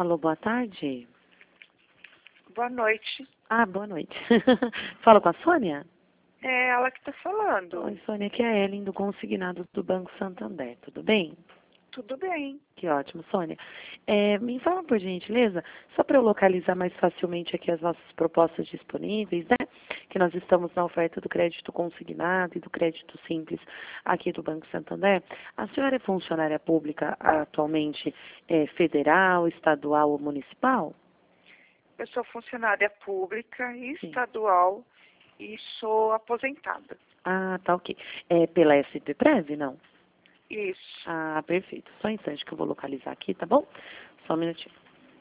Alô, boa tarde. Boa noite. Ah, boa noite. Fala com a Sônia? É ela que está falando. Oi, Sônia, aqui é a Ellen do Consignado do Banco Santander, tudo bem? Tudo bem. Que ótimo, Sônia. Me informa, por gentileza, só para eu localizar mais facilmente aqui as nossas propostas disponíveis, né? Que nós estamos na oferta do crédito consignado e do crédito simples aqui do Banco Santander. A senhora é funcionária pública atualmente federal, estadual ou municipal? Eu sou funcionária pública e Sim. estadual e sou aposentada. Ah, tá ok. É pela SPPrev, não? Isso. Ah, perfeito. Só um instante que eu vou localizar aqui, tá bom? Só um minutinho.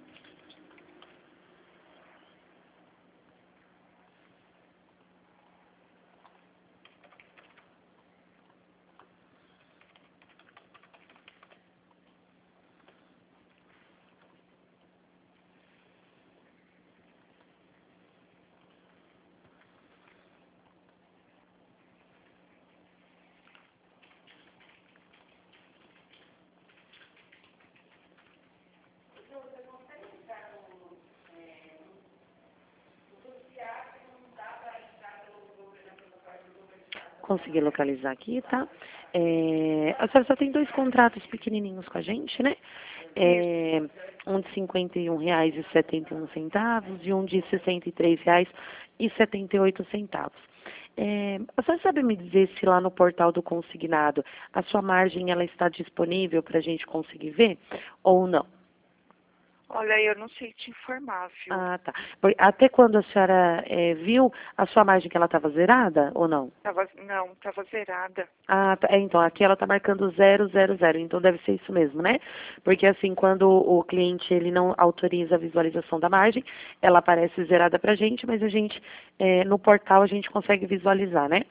Consegui localizar aqui, tá? A senhora só tem 2 contratos pequenininhos com a gente, né? Um de R$ 51,71 e um de R$ 63,78. A senhora sabe me dizer se lá no portal do consignado a sua margem ela está disponível para a gente conseguir ver ou não? Olha, eu não sei te informar, viu? Ah, tá. Até quando a senhora viu a sua margem que ela estava zerada ou não? Tava zerada. Ah, tá. Então, aqui ela está marcando 000, então deve ser isso mesmo, né? Porque assim, quando o cliente ele não autoriza a visualização da margem, ela aparece zerada para a gente, mas a gente, no portal, a gente consegue visualizar, né?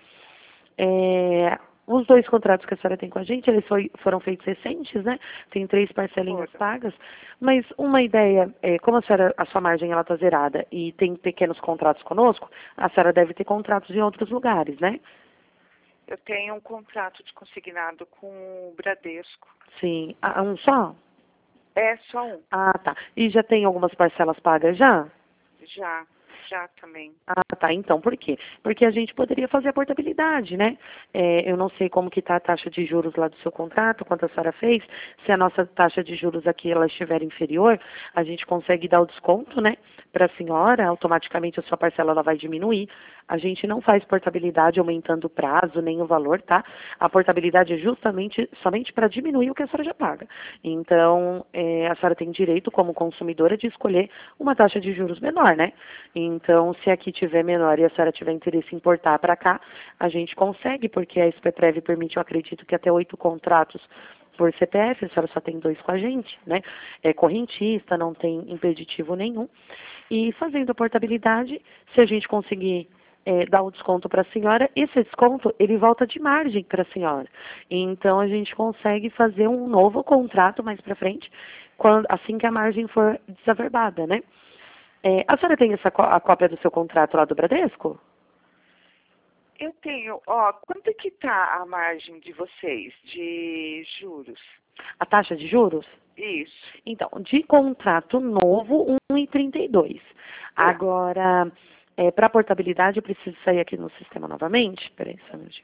Os 2 contratos que a senhora tem com a gente, eles foram feitos recentes, né? Tem 3 parcelinhas Foram. pagas, mas uma ideia, como a sua margem ela está zerada e tem pequenos contratos conosco, a senhora deve ter contratos em outros lugares, né? Eu tenho um contrato de consignado com o Bradesco. Sim. Ah, um só? É só um. Ah, tá. E já tem algumas parcelas pagas já? Já também. Ah, tá. Então, por quê? Porque a gente poderia fazer a portabilidade, né? Eu não sei como que está a taxa de juros lá do seu contrato, quanto a senhora fez. Se a nossa taxa de juros aqui ela estiver inferior, a gente consegue dar o desconto, né? Para a senhora, automaticamente a sua parcela ela vai diminuir. A gente não faz portabilidade aumentando o prazo nem o valor, tá? A portabilidade é justamente somente para diminuir o que a senhora já paga. Então, a senhora tem direito, como consumidora, de escolher uma taxa de juros menor, né? Então, se aqui tiver menor e a senhora tiver interesse em importar para cá, a gente consegue, porque a SPPrev permite, eu acredito, que até 8 contratos por CPF, a senhora só tem 2 com a gente, né? É correntista, não tem impeditivo nenhum. E fazendo a portabilidade, se a gente conseguir dar o desconto para a senhora, esse desconto ele volta de margem para a senhora. Então a gente consegue fazer um novo contrato mais para frente, assim que a margem for desaverbada, né? A senhora tem a cópia do seu contrato lá do Bradesco? Eu tenho, ó, quanto que tá a margem de vocês de juros? A taxa de juros? Isso. Então, de contrato novo, 1,32. Agora, para portabilidade, eu preciso sair aqui no sistema novamente. Peraí, só um minutinho.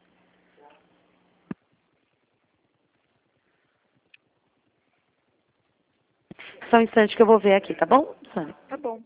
Só um instante que eu vou ver aqui, tá bom, Sônia? Tá bom.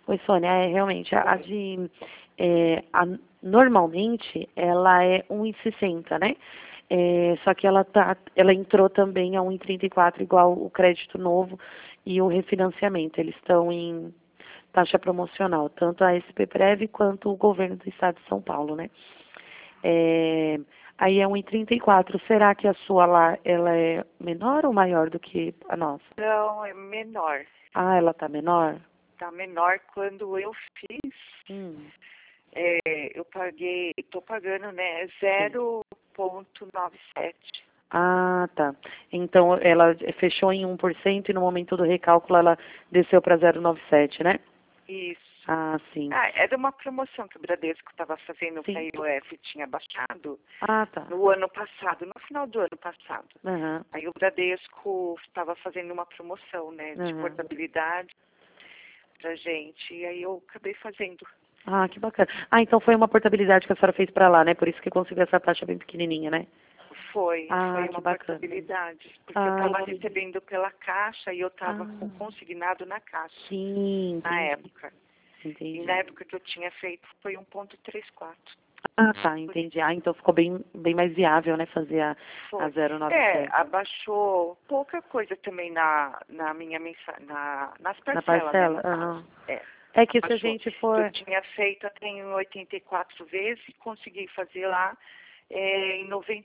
Oi, Sônia, realmente, normalmente ela é 1,60, né? Só que ela entrou também a 1,34, igual o crédito novo e o refinanciamento. Eles estão em taxa promocional, tanto a SPPrev quanto o governo do estado de São Paulo, né? Aí é 1,34. Será que a sua lá, ela é menor ou maior do que a nossa? Não, é menor. Ah, ela tá menor? Tá menor. Quando eu fiz, eu paguei, tô pagando, né, Sim. 0,97. Ah, tá. Então ela fechou em 1% e no momento do recálculo ela desceu para 0,97, né? Isso. Ah, sim. Era uma promoção que o Bradesco estava fazendo, que Sim. a IOF tinha baixado Ah, tá. no ano passado, no final do ano passado. Aham. Aí o Bradesco estava fazendo uma promoção, né, de Aham. portabilidade pra gente. E aí eu acabei fazendo. Ah, que bacana. Ah, então foi uma portabilidade que a senhora fez para lá, né? Por isso que conseguiu essa taxa bem pequenininha, né? Foi Ah, uma que bacana. portabilidade. Porque eu Ah, estava entendi. recebendo pela Caixa e eu estava Ah, consignado na Caixa sim, na entendi. época. E Entendi. na época que eu tinha feito foi 1,34. Ah, tá, entendi. Ah, então ficou bem mais viável, né, fazer a Foi. 0,97. Abaixou pouca coisa também na minha nas Na parcelas, né, parcela? no caso. Aham. É que se a Abaixou. gente Eu for... tinha feito até em 84 vezes e consegui fazer lá em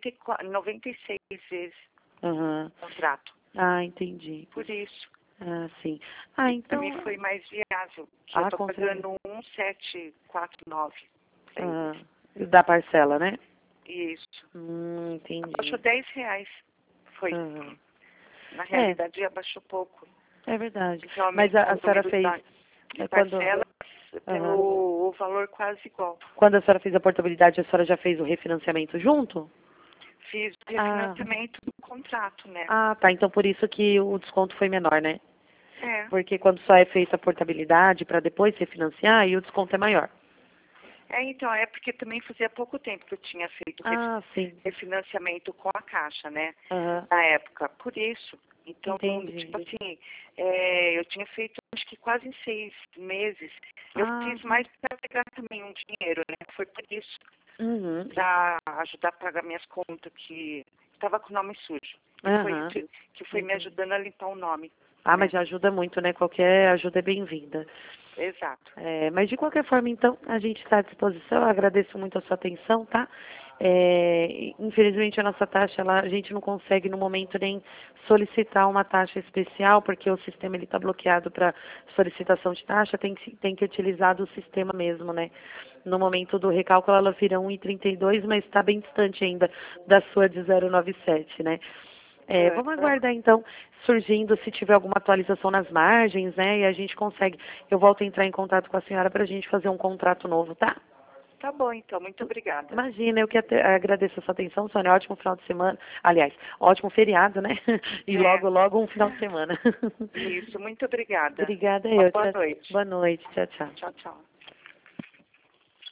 96 vezes Aham. o contrato. Ah, entendi. Por isso. Ah, sim. Ah, Para mim então... foi mais viável, que eu Ah, estou com certeza. pagando 1,749 para Ah, eles. da parcela, né? Isso. Entendi. Abaixou R$ 10. Foi. Aham. Na É, realidade, abaixou pouco. é verdade. Porque Mas aumentou a o senhora número fez... de Quando... parcelas Aham. pelo o valor quase igual. Quando a senhora fez a portabilidade, a senhora já fez o refinanciamento junto? Fiz o Ah, refinanciamento do contrato, né? tá. Então por isso que o desconto foi menor, né? É. Porque quando só é feita a portabilidade para depois refinanciar, aí o desconto é maior. Então, é porque também fazia pouco tempo que eu tinha feito Ah, sim. refinanciamento com a Caixa, né? Aham. Na época. Por isso. Então, Entendi. tipo assim, eu tinha feito acho que quase em 6 meses. Eu Ah, fiz mais para pegar também um dinheiro, né? Foi por isso. uhum. Para ajudar a pagar minhas contas, que estava com o nome sujo. E foi Aham. isso que foi me Entendi. ajudando a limpar o nome. Ah, Né? mas já ajuda muito, né? Qualquer ajuda é bem-vinda. Exato. Mas de qualquer forma, então, a gente está à disposição. Eu agradeço muito a sua atenção, tá? Infelizmente, a nossa taxa, a gente não consegue, no momento, nem solicitar uma taxa especial, porque o sistema está bloqueado para solicitação de taxa, tem que utilizar do sistema mesmo, né? No momento do recálculo, ela vira 1,32, mas está bem distante ainda da sua de 0,97, né? Vamos aguardar, então, surgindo, se tiver alguma atualização nas margens, né? E a gente consegue. Eu volto a entrar em contato com a senhora para a gente fazer um contrato novo, tá? Tá bom, então. Muito obrigada. Imagina, eu que agradeço a sua atenção, Sônia. Ótimo final de semana. Aliás, ótimo feriado, né? E logo, logo um final de semana. Isso. Muito obrigada. Obrigada, Uma eu. boa Tchau. noite. Boa noite. Tchau, tchau. Tchau, tchau.